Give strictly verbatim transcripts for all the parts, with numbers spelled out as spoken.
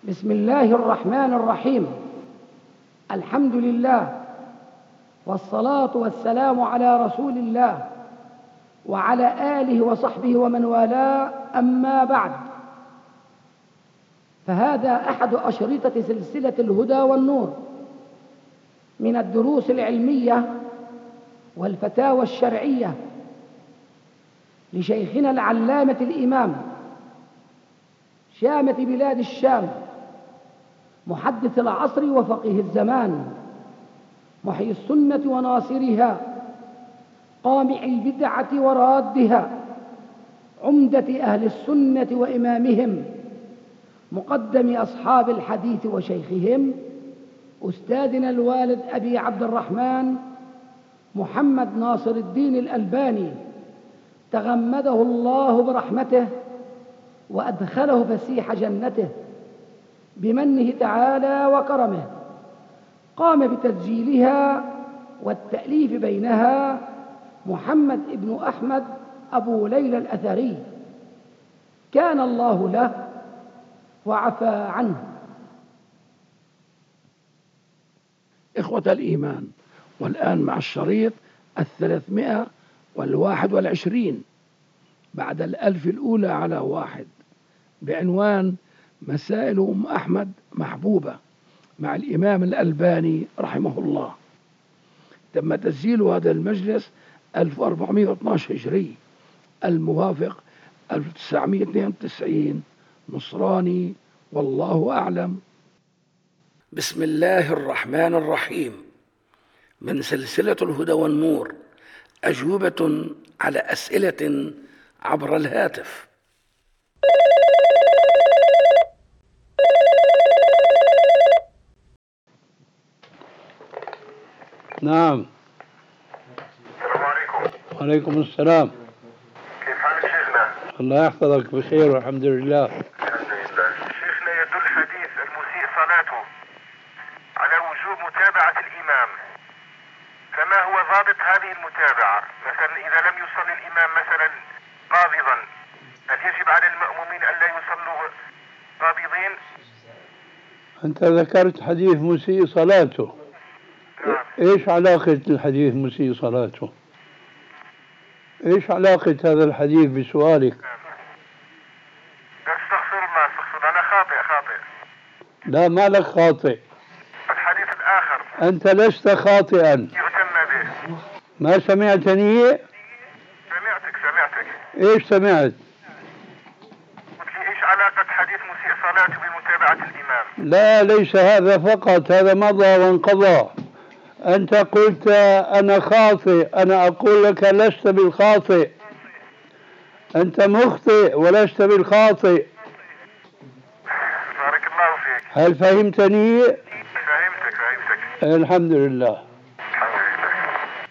بسم الله الرحمن الرحيم. الحمد لله والصلاة والسلام على رسول الله وعلى آله وصحبه ومن والاه، أما بعد، فهذا أحد أشرطة سلسلة الهدى والنور من الدروس العلمية والفتاوى الشرعية لشيخنا العلامة الإمام شامة بلاد الشام، محدث العصر وفقيه الزمان، محيي السنة وناصرها، قامع البدعة ورادها، عمدة أهل السنة وإمامهم، مقدم أصحاب الحديث وشيخهم، أستاذنا الوالد أبي عبد الرحمن محمد ناصر الدين الألباني، تغمده الله برحمته وأدخله فسيح جنته بمنه تعالى وكرمه. قام بتسجيلها والتأليف بينها محمد ابن أحمد أبو ليلى الأثري، كان الله له وعفى عنه. إخوة الإيمان، والآن مع الشريط الثلاثمائة والواحد والعشرين بعد الألف الأولى على واحد، بعنوان مسائل أم أحمد محبوبة مع الإمام الألباني رحمه الله. تم تسجيل هذا المجلس ألف وأربعمائة واثني عشر هجري، الموافق ألف وتسعمائة واثنين وتسعين نصراني، والله أعلم. بسم الله الرحمن الرحيم. من سلسلة الهدى والنور، أجوبة على أسئلة عبر الهاتف. نعم. السلام عليكم. وعليكم السلام. كيف حالك شيخنا؟ الله يحفظك بخير والحمد لله. الحمد لله. شيخنا، يدل حديث المسيء صلاته على وجوب متابعة الإمام، فما هو ضابط هذه المتابعة؟ مثلا إذا لم يصلي الإمام مثلا قابضا، هل يجب على المأمومين ألا يصلوا قابضين؟ أنت ذكرت حديث مسيء صلاته. نعم. إيش علاقة الحديث مسيء صلاته؟ إيش علاقة هذا الحديث بسؤالك؟ نعم. استغفر الله، استغفر الله، أنا خاطئ خاطئ. لا، ما لك خاطئ. الحديث الآخر أنت لست خاطئا. يؤتم به. ما سمعتني؟ سمعتك سمعتك. إيش سمعت؟ قلت لي إيش علاقة حديث مسيء صلاته بمتابعة الإمام؟ لا، ليس هذا فقط، هذا مضى وانقضى. أنت قلت أنا خاطئ، أنا أقول لك لست بالخاطئ. أنت مخطئ ولست بالخاطئ. بارك الله فيك. هل فهمتني؟ فهمتك فهمتك. الحمد لله. الحمد لله.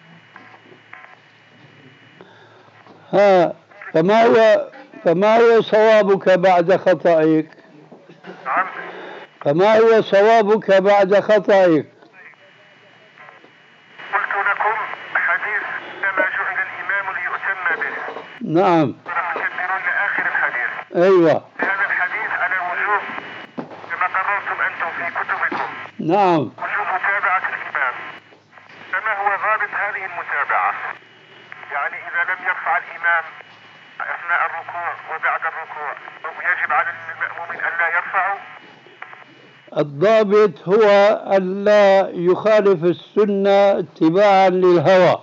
ها، فما هو فما هو صوابك بعد خطأك؟ نعم. فما هو صوابك بعد خطأك؟ قلت لكم حديث إنما جعل الإمام ليؤتم به. نعم. تكبرون آخر الحديث. أيوة. هذا الحديث على وجوب، كما قررتم أنتم في كتبكم، نعم. وجوب متابعة الإمام. فما هو ضابط هذه المتابعة؟ يعني إذا لم يرفع الإمام أثناء الركوع وبعد الركوع، يجب على المأمومين ألا يرفعوا؟ الضابط هو ألا يخالف السنة اتباعا للهوى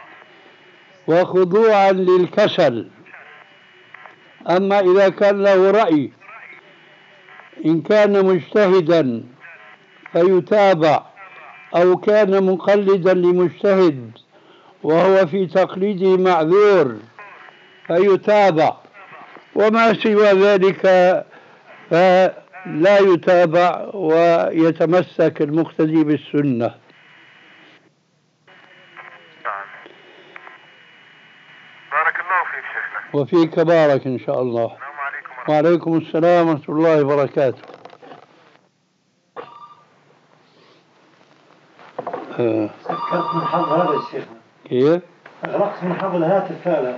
وخضوعا للكسل. أما إذا كان له رأي، إن كان مجتهدا فيتابع، أو كان مقلدا لمجتهد وهو في تقليده معذور فيتابع، وما سوى ذلك فلا يتابع ويتمسك المقتدي بالسنة. نعم. بارك الله فيك شيخنا. وفيك بارك إن شاء الله. السلام عليكم ورحمة الله. وعليكم السلام ورحمة الله وبركاته. آه. سكرت من حظ هذا الشيخ. كيف؟ أغرقت من حظ الهاتف فعلا.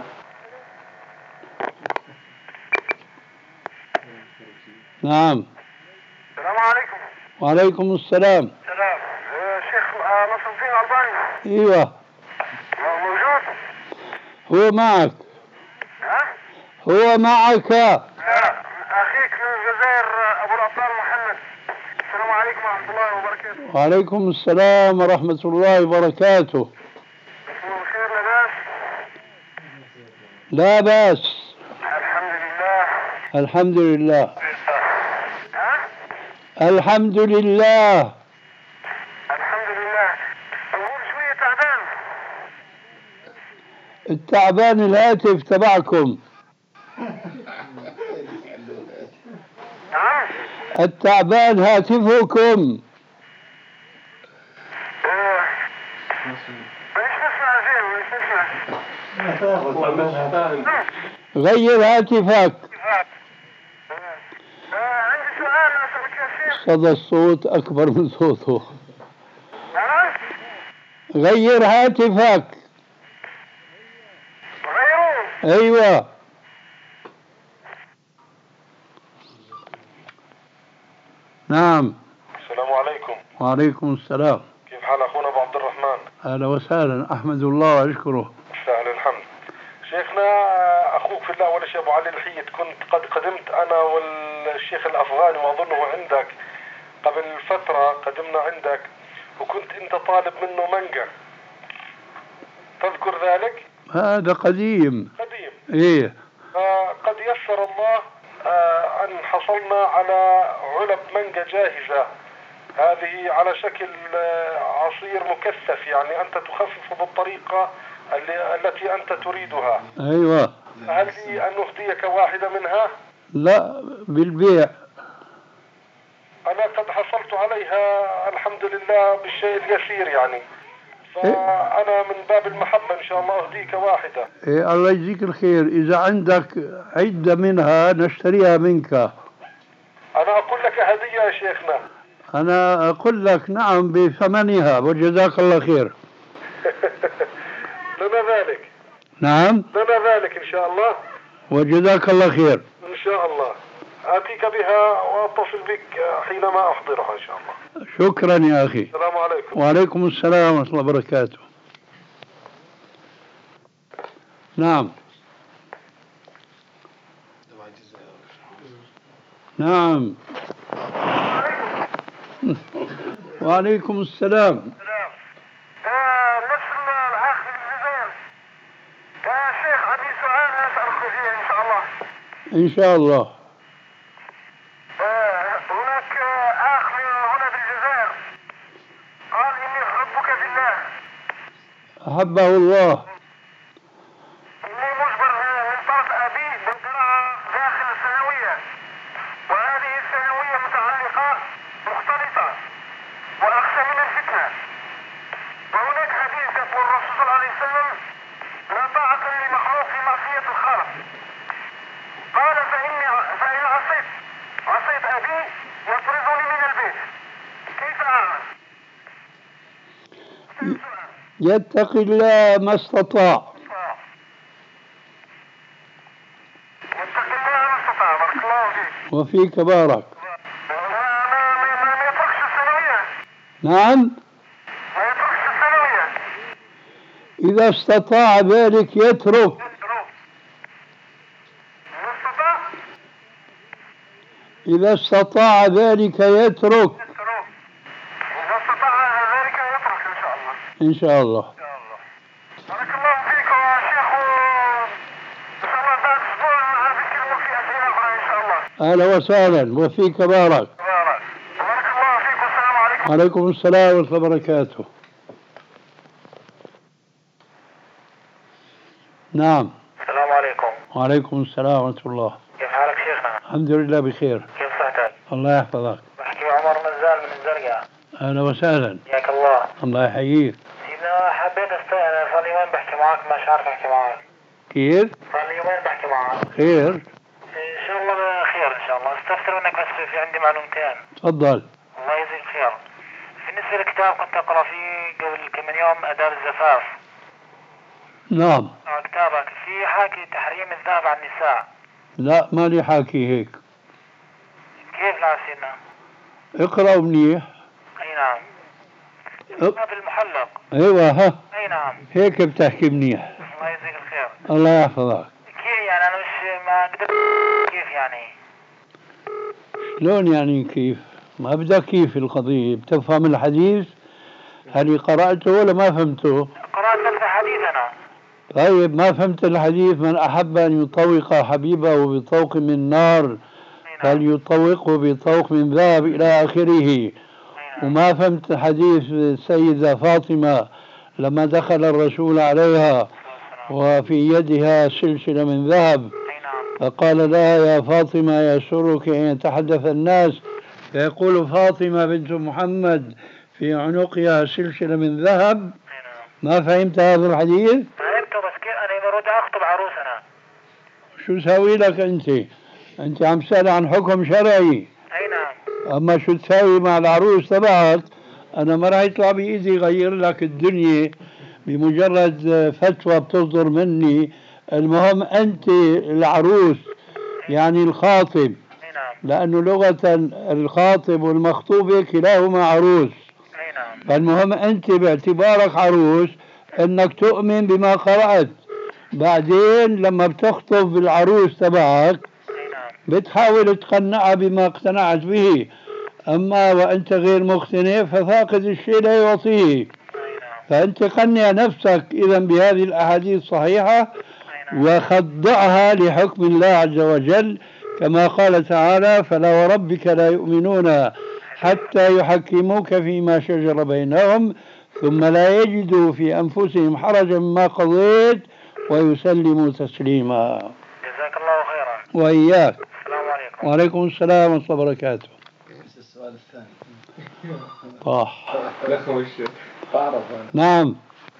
نعم. السلام وعليكم السلام. سلام. آه، شيخ آه، نصر الدين الألباني. ايوه موجود؟ هو معك. ها؟ هو معك. لا، أخيك من الجزائر آه، أبو الأبطال محمد. السلام عليكم ورحمة الله وبركاته. وعليكم السلام ورحمة الله وبركاته. اسمه خير لباس؟ لا بأس. الحمد لله. الحمد لله. ها؟ الحمد لله. الحمد لله. أقول شوية تعبان. التعبان الهاتف تبعكم. نعم. التعبان هاتفكم. آه، مانيش نسمع زين، مانيش نسمع. غير هاتفك. آه، عندي سؤال أسألك يا شيخ. صدى الصوت أكبر من صوته. ها؟ غير هاتفك. غيروه. أيوة. نعم. السلام عليكم. وعليكم السلام. كيف حال أخونا أبو عبد الرحمن؟ أهلا وسهلا. أحمد الله وأشكره. سهل الحمد. شيخنا أخوك في الله أول شيء أبو علي الحيد، كنت قد قدمت أنا والشيخ الأفغاني وأظنه عندك قبل فترة، قدمنا عندك وكنت أنت طالب منه منقع، تذكر ذلك؟ هذا قديم. قديم. إيه. فقد يسر الله آه، أن حصلنا على علب مانجا جاهزة، هذه على شكل آه، عصير مكثف، يعني أنت تخفف بالطريقة اللي التي أنت تريدها. أيوة. هل لي أن أهديك واحدة منها؟ لا، بالبيع. أنا قد حصلت عليها الحمد لله بالشيء اليسير يعني، فأنا من باب المحبة إن شاء الله أهديك واحدة. إيه الله يجزيك الخير. إذا عندك عدة منها نشتريها منك. أنا أقول لك هدية يا شيخنا. أنا أقول لك نعم بثمنها وجزاك الله خير. لنا ذلك. نعم. لنا ذلك إن شاء الله. وجزاك الله خير. إن شاء الله آتيك بها وأتصل بك حينما أحضرها إن شاء الله. شكرا يا أخي. السلام عليكم. وعليكم السلام ورحمة الله وبركاته. نعم. نعم. وعليكم السلام. آه، نفس الأخ من الجزائر. يا شيخ عندي سؤال أسألك فيه إن شاء الله. إن شاء الله. آه، هناك أخ هنا بالجزائر قال إني أحبك في الله. أحبه الله. إني مجبر من طرف أبي بالقراءة داخل الثانوية، وهذه الثانوية متعلقة مختلطة وأخشى من الفتنة. وهناك حديث يقول الرسول صلى الله عليه وسلم: لا طاعة لمخلوق في معصية الخالق. قال فإني فإن عصيت عصيت أبي يطردني من البيت، كيف أعمل؟ يتقي الله ما استطاع. يتقي الله ما استطاع. بارك الله فيك. وفيك بارك. ما يتركش الثانوية. نعم. ما يتركش الثانوية. إذا استطاع ذلك يترك. إذا استطاع ذلك يترك. إذا استطاع ذلك يترك إن شاء الله. إن شاء الله. بارك الله فيك يا شيخ، إن شاء الله بعد أسبوع نذكركم في أسئلة أخرى إن شاء الله. أهلا وسهلا وفيك بارك. بارك الله فيك والسلام عليكم. وعليكم السلام ورحمة الله وبركاته. نعم. السلام عليكم. وعليكم السلام ورحمة الله. كيف حالك شيخنا؟ الحمد لله بخير. كيف صحتك؟ الله يحفظك. بحكي عمر مزال من الزرقاء. أهلا وسهلا. حياك الله. الله يحييك. سيدنا حبيت استأذن، صار لي يومين بحكي معك مش عارف أحكي معك. كيف؟ صار لي يومين بحكي معك. خير. إن شاء الله خير إن شاء الله. استفسر منك بس في عندي معلومتين. تفضل. الله يجزيك خير. بالنسبة للكتاب كنت أقرأ فيه قبل كم من يوم آداب الزفاف. نعم. كتابك في حاكي تحريم الذهب عن النساء. لا ماني حاكي هيك. كيف لا سيدنا؟ اقرأ منيح. أي نعم. أه. باب المحلق. ايوه ها. أي نعم. هيك بتحكي منيح. الله يجزيك الخير. الله يحفظك. كيف يعني أنا مش ما قدرت كيف يعني؟ شلون يعني كيف؟ ما بدك كيف القضية، بتفهم الحديث؟ هل قرأته ولا ما فهمته؟ قرأت نفس الحديث أنا. طيب ما فهمت الحديث؟ من أحب أن يطوق حبيبه بطوق من نار فليطوقه بطوق من ذهب إلى آخره. وما فهمت حديث السيدة فاطمة لما دخل الرسول عليها وفي يدها سلسلة من ذهب فقال لها يا فاطمة يسرك أن يتحدث الناس فيقول فاطمة بنت محمد في عنقها سلسلة من ذهب. ما فهمت هذا الحديث؟ فهمته بس كيف أنا برد أخطب عروس أنا. شو ساوي لك أنت؟ أنت عم تسأل عن حكم شرعي. أي نعم. أما شو تساوي مع العروس تبعك؟ أنا ما راح يطلع بإيدي غير لك الدنيا بمجرد فتوى بتصدر مني. المهم أنت العروس يعني الخاطب، لأنه لغة الخاطب والمخطوبة كلاهما عروس. فالمهم أنت باعتبارك عروس أنك تؤمن بما قرأت. بعدين لما بتخطب العروس تبعك بتحاول تقنعها بما اقتنعت به. أما وأنت غير مقتنع ففاقد الشيء لا يعطيه. فأنت قنع نفسك إذا بهذه الأحاديث الصحيحة وخضعها لحكم الله عز وجل كما قال تعالى فلا وربك لا يؤمنون حتى يحكموك فيما شجر بينهم ثم لا يجدوا في أنفسهم حرجا مما قضيت ويسلموا تسليما. جزاك الله خيرا. وإياك. السلام عليكم. وعليكم السلام ورحمة الله وبركاته. السؤال الثاني. طاح. نعم.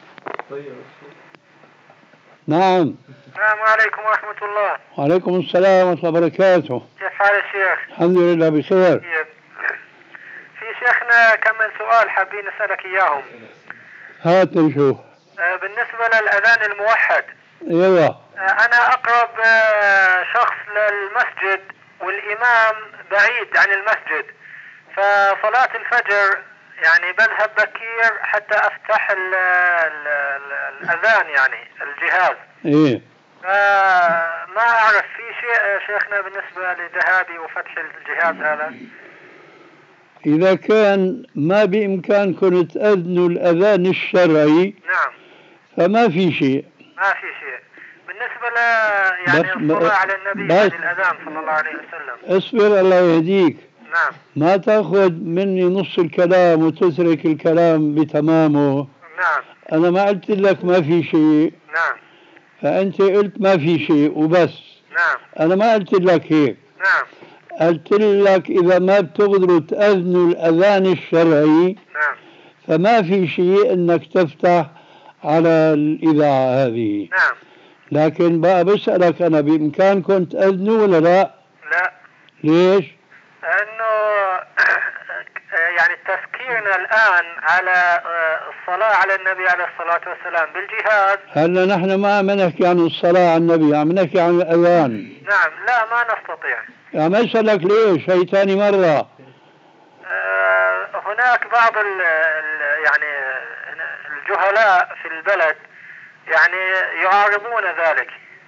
نعم. السلام عليكم ورحمة الله. وعليكم السلام ورحمة الله وبركاته. كيف حال الشيخ؟ الحمد لله بخير. في شيخنا كم من سؤال حابين نسألك إياهم. هات نشوف. بالنسبة للأذان الموحد. ايوه. أنا أقرب شخص للمسجد والإمام بعيد عن المسجد، فصلاة الفجر يعني بذهب بكير حتى أفتح ال ال ال الأذان يعني الجهاز. إيه. فما أعرف في شيء شيخنا بالنسبة لذهابي وفتح الجهاز هذا. إذا كان ما بإمكانكم تأذنوا الأذان الشرعي نعم فما في شيء. ما في شيء. بالنسبة ل يعني الصلاة على النبي بعد الأذان صلى الله عليه وسلم. اصبر الله يهديك. نعم. ما تأخذ مني نص الكلام وتترك الكلام بتمامه. نعم. أنا ما قلت لك ما في شيء. نعم. فأنت قلت ما في شيء وبس. نعم. أنا ما قلت لك هيك. نعم. قلت لك إذا ما بتقدروا تأذنوا الأذان الشرعي نعم. فما في شيء إنك تفتح على الإذاعة هذه. نعم. لكن بقى بسألك أنا بإمكانكم تأذنوا ولا لا؟ لا. ليش؟ لأنه يعني تفكيرنا الآن على الصلاة على النبي عليه الصلاة والسلام بالجهاد. هلا نحن ما عم نحكي عن الصلاة على النبي، عم نحكي عن الأذان. نعم. لا ما نستطيع. عم أسألك ليش؟ هي ثاني مرة. أه هناك بعض ال ال يعني الجهلاء في البلد يعني يعارضون ذلك.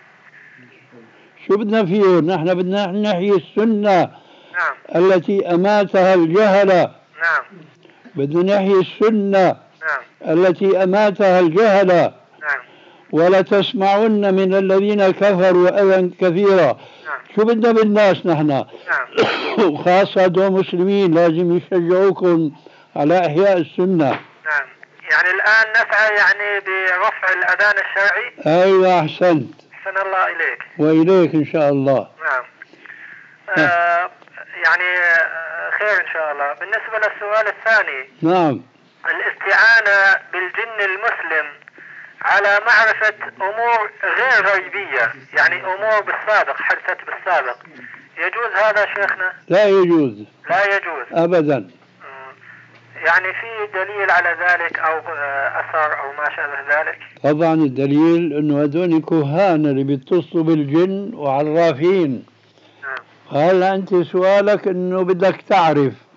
شو بدنا فيه؟ نحن بدنا نحيي السنة. نعم. التي أماتها الجهلة. نعم. بدنا نحيي السنة. نعم. التي أماتها الجهلة. نعم. ولا تسمعن من الذين كفروا أذى كثيرا. نعم. شو بدنا بالناس نحن؟ نعم. وخاصة دول مسلمين لازم يشجعوكم على إحياء السنة. نعم. يعني الآن نسعى يعني برفع الأذان الشرعي. أيوة أحسنت. أحسن الله إليك. وإليك إن شاء الله. نعم. آه يعني آه خير إن شاء الله. بالنسبة للسؤال الثاني. نعم. الاستعانة بالجن المسلم على معرفة أمور غير غيبية، يعني أمور بالسابق حدثت بالسابق، يجوز هذا شيخنا؟ لا يجوز. لا يجوز أبدا. يعني في دليل على ذلك أو أثر أو ما شابه ذلك؟ طبعا الدليل أنه هذول كهان اللي بيتصلوا بالجن وعرافين. نعم. هلا أنت سؤالك أنه بدك تعرف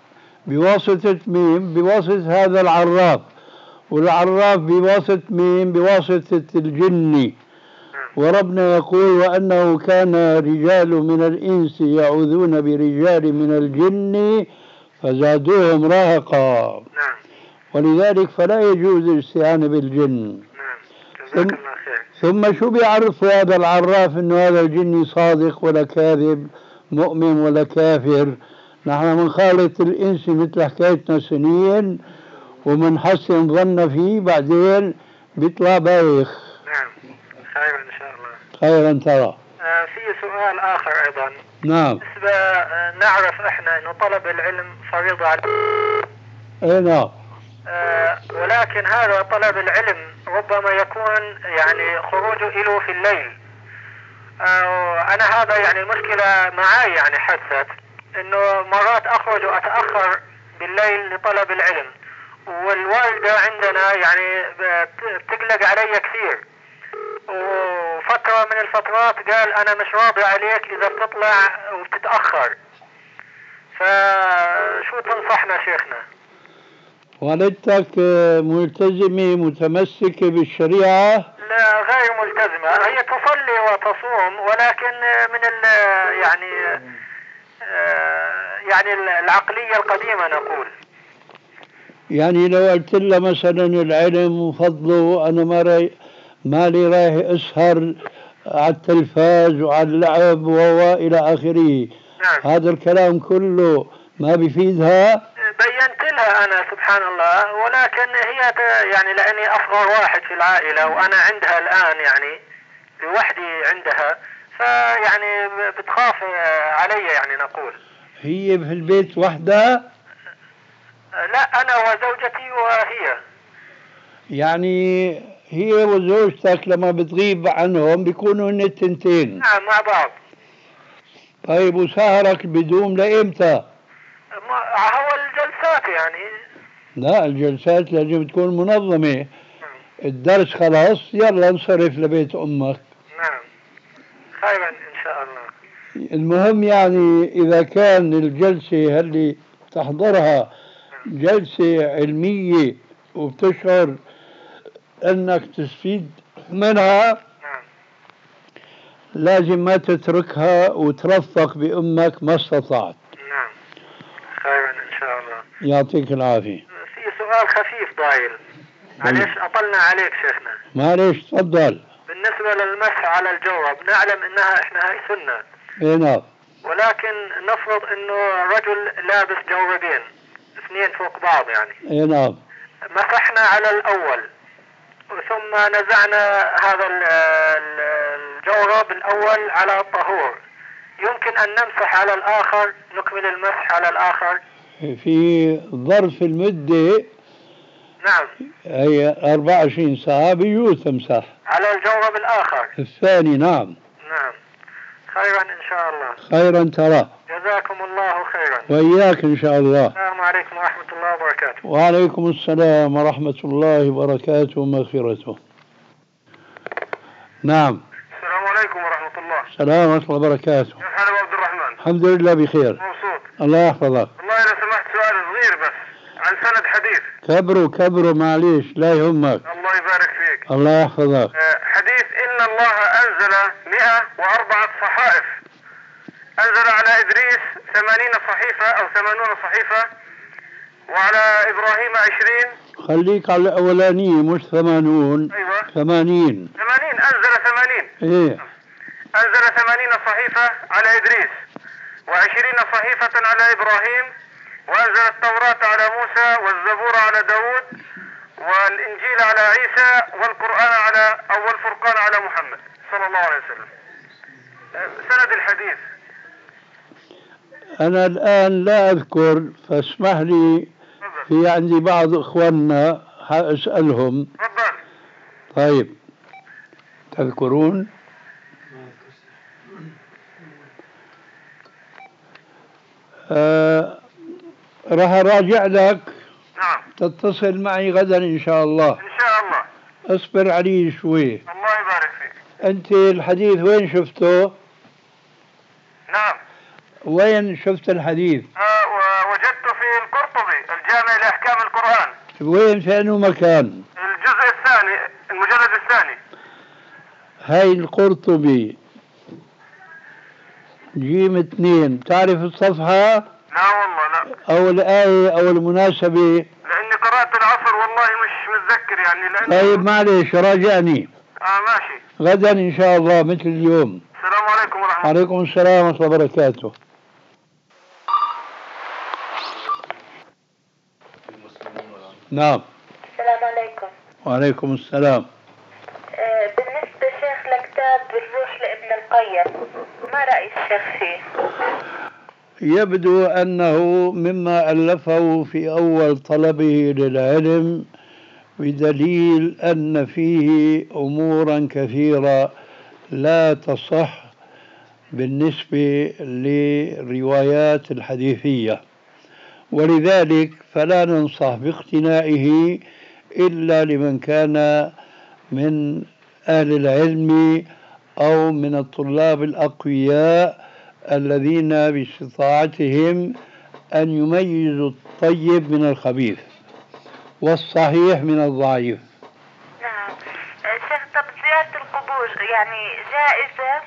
بواسطة مين؟ بواسطة هذا العراف، والعراف بواسطة مين؟ بواسطة الجن. وربنا يقول وأنه كان رجال من الإنس يعوذون برجال من الجن فزادوهم رهقا. نعم. ولذلك فلا يجوز الاستعانة بالجن. نعم. جزاك الله خير. ثم شو بيعرف هذا العراف انه هذا الجني صادق ولا كاذب، مؤمن ولا كافر؟ نحن من خالط الانس مثل حكايتنا سنين ومنحسن ظن فيه، بعدين بيطلع بايخ. نعم. خير ان شاء الله. خيرا ترى. آه في سؤال اخر ايضا. نعم. بالنسبه آه نعرف احنا انه طلب العلم فريضه على اي نعم. آه ولكن هذا طلب العلم ربما يكون يعني خروجه له في الليل. آه انا هذا يعني مشكله معي يعني حدثت انه مرات اخرج واتاخر بالليل لطلب العلم، والوالده عندنا يعني بتقلق علي كثير، وفتره من الفترات قال انا مش راضي عليك اذا بتطلع وبتتاخر. فشو تنصحنا شيخنا؟ والدتك ملتزمة متمسكة بالشريعة؟ لا غير ملتزمة، هي تصلي وتصوم ولكن من ال يعني يعني العقلية القديمة نقول. يعني لو قلت لها مثلا العلم وفضله أنا ما راي ما لي رايح أسهر على التلفاز وعلى اللعب وإلى آخره. نعم. هذا الكلام كله ما بيفيدها؟ بينت لها أنا سبحان الله، ولكن هي يعني لأني أصغر واحد في العائلة وأنا عندها الآن يعني لوحدي عندها، فيعني بتخاف علي يعني نقول. هي في البيت وحدها؟ لا أنا وزوجتي وهي. يعني هي وزوجتك لما بتغيب عنهم بيكونوا هن التنتين؟ نعم مع بعض. طيب وسهرك بدوم لإمتى؟ هو الجلسات يعني. لا الجلسات لازم تكون منظمة. الدرس خلاص يلا انصرف لبيت أمك. نعم خيرا إن شاء الله. المهم يعني إذا كان الجلسة اللي تحضرها جلسة علمية وبتشعر أنك تستفيد منها، نعم. لازم ما تتركها وترفق بأمك ما استطعت. نعم خيرا إن شاء الله. يعطيك العافية. في سؤال خفيف ضايل، معليش أطلنا عليك شيخنا. معليش تفضل. بالنسبة للمسح على الجورب نعلم إنها إحنا هاي سنة. إيه نعم. ولكن نفرض إنه رجل لابس جوربين اثنين فوق بعض يعني. إيه نعم. مسحنا على الأول ثم نزعنا هذا الجورب الأول على الطهور، يمكن أن نمسح على الآخر نكمل المسح على الآخر؟ في ظرف المدة نعم هي أربعة وعشرين ساعة بيجوز تمسح على الجورب الآخر الثاني. نعم. نعم خيرا إن شاء الله. خيرا ترى. جزاكم الله خيرا. وإياك إن شاء الله. السلام عليكم ورحمة الله وبركاته. وعليكم السلام ورحمة الله وبركاته ومغفرته. نعم. السلام عليكم ورحمة الله. السلام ورحمة الله وبركاته. كيف حال أبو عبد الرحمن؟ الحمد لله بخير. مبسوط. الله يحفظك. والله لو سمحت سؤال صغير بس عن سند حديث. كبروا كبروا معليش لا يهمك. الله يبارك فيك. الله يحفظك. حديث إن الله أنزل مئة وأربعة صحائف، أنزل على إدريس ثمانين صحيفة أو ثمانون صحيفة، وعلى إبراهيم عشرين. خليك على الأولانية مش ثمانون. أيوة ثمانين. ثمانين أنزل ثمانين. إيه أنزل ثمانين صحيفة على إدريس وعشرين صحيفة على إبراهيم، وأنزل التوراة على موسى والزبور على داود والإنجيل على عيسى والقرآن على أو الفرقان على محمد صلى الله عليه وسلم. سند الحديث أنا الآن لا أذكر فاسمح لي، في عندي بعض إخواننا أسألهم. تفضل. طيب تذكرون؟ آه راح أراجع لك. نعم. تتصل معي غدا إن شاء الله. إن شاء الله. اصبر علي شوي. الله يبارك فيك. أنت الحديث وين شفته؟ نعم. وين شفت الحديث؟ آه وجدته في للقرطبي الجامع لأحكام القرآن. وين في أنه مكان؟ الجزء الثاني المجلد الثاني. هاي القرطبي جيم اثنين، تعرف الصفحة؟ لا والله لا. أو الآية أو المناسبة؟ لأني قرأت العصر والله مش متذكر يعني لأني. طيب معلش راجعني. آه ماشي. غدا إن شاء الله مثل اليوم. السلام عليكم ورحمة الله. عليكم السلام ورحمة الله وبركاته. نعم. السلام عليكم. وعليكم السلام. آه، بالنسبة شيخ لكتاب الروح لابن القيم، ما رأي الشيخ فيه؟ يبدو أنه مما ألفه في أول طلبه للعلم، بدليل أن فيه أمورا كثيرة لا تصح بالنسبة للروايات الحديثية، ولذلك فلا ننصح باقتنائه إلا لمن كان من أهل العلم أو من الطلاب الأقوياء الذين باستطاعتهم أن يميزوا الطيب من الخبيث والصحيح من الضعيف. نعم. آه، شيخ طب زيارة القبور يعني جائزة؟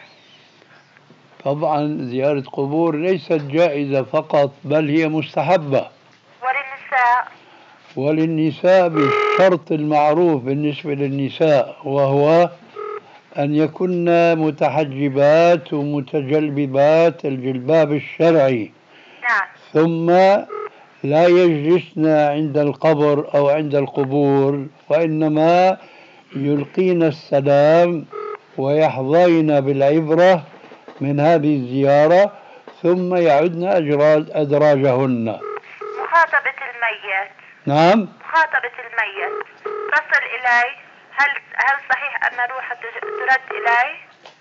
طبعا زيارة قبور ليست جائزة فقط، بل هي مستحبة. وللنساء؟ وللنساء بالشرط المعروف بالنسبة للنساء، وهو أن يكن متحجبات ومتجلببات الجلباب الشرعي. نعم. ثم لا يجلسن عند القبر أو عند القبور، وإنما يلقين السلام ويحظين بالعبرة من هذه الزيارة، ثم يعدن أدراجهن. مخاطبة الميت. نعم. مخاطبة الميت تصل إلي، هل هل صحيح أن روحه ترد إلي؟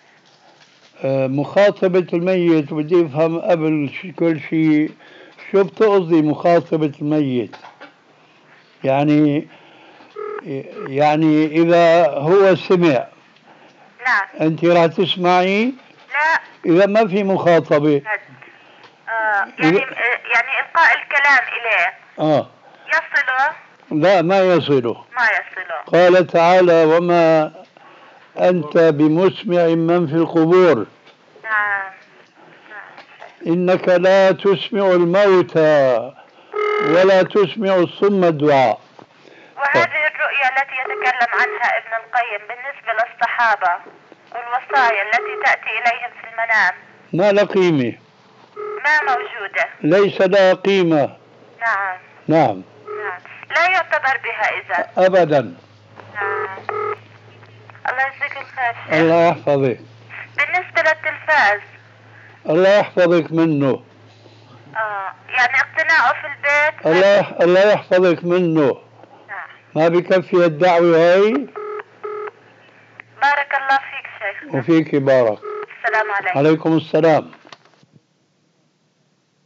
آه مخاطبة الميت بدي أفهم قبل كل شيء شو بتقصدي مخاطبة الميت؟ يعني يعني إذا هو سمع نعم أنت راح تسمعي؟ لا. إذا ما في مخاطبة. آه يعني يعني إلقاء الكلام إليه آه يصله؟ لا ما يصله. ما يصله. قال تعالى: وما أنت بمسمع من في القبور. نعم. إنك لا تسمع الموتى ولا تسمع الصم الدعاء. وهذه الرؤيا التي يتكلم عنها ابن القيم بالنسبة للصحابة والوصايا التي تأتي إليهم في المنام ما لها قيمة، ما موجودة، ليس لها قيمة. نعم نعم نعم لا يعتبر بها إذا أبدا. نعم. الله يجزيك الخير شيخ. الله يحفظك. بالنسبة للتلفاز الله يحفظك منه. آه يعني اقتناعه في البيت. الله الله يحفظك منه. نعم. ما بكفي الدعوة هاي. بارك الله فيك شيخ. وفيك بارك. السلام عليكم. عليكم السلام.